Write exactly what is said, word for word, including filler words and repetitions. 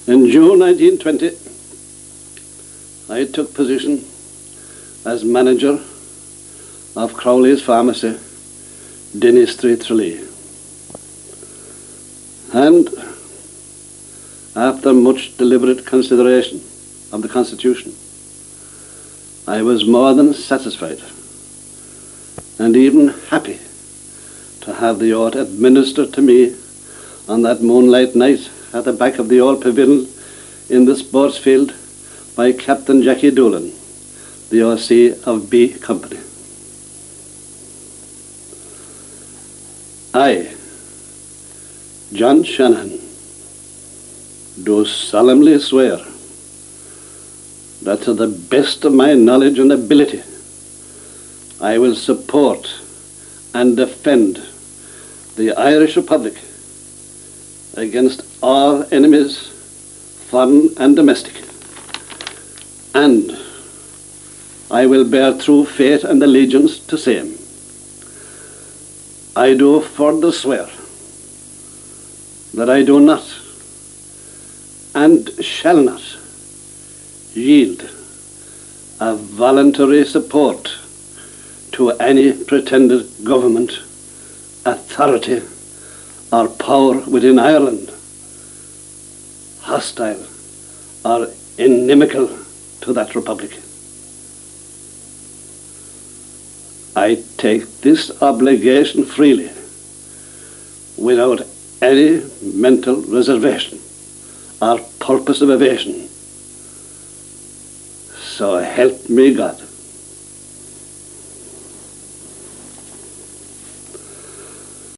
In June nineteen twenty, I took position as manager of Crowley's Pharmacy, Denny Street, Tralee. And after much deliberate consideration of the Constitution, I was more than satisfied and even happy to have the oath administered to me on that moonlight night at the back of the old pavilion in the sports field by Captain Jackie Doolan, the O C of B Company. I, John Shanahan, do solemnly swear that to the best of my knowledge and ability, I will support and defend the Irish Republic against all enemies, foreign and domestic, and I will bear true faith and allegiance to same. I do further swear that I do not and shall not yield a voluntary support to any pretended government, authority, or power within Ireland, hostile or inimical to that republic. I take this obligation freely, without any mental reservation or purpose of evasion. So help me God.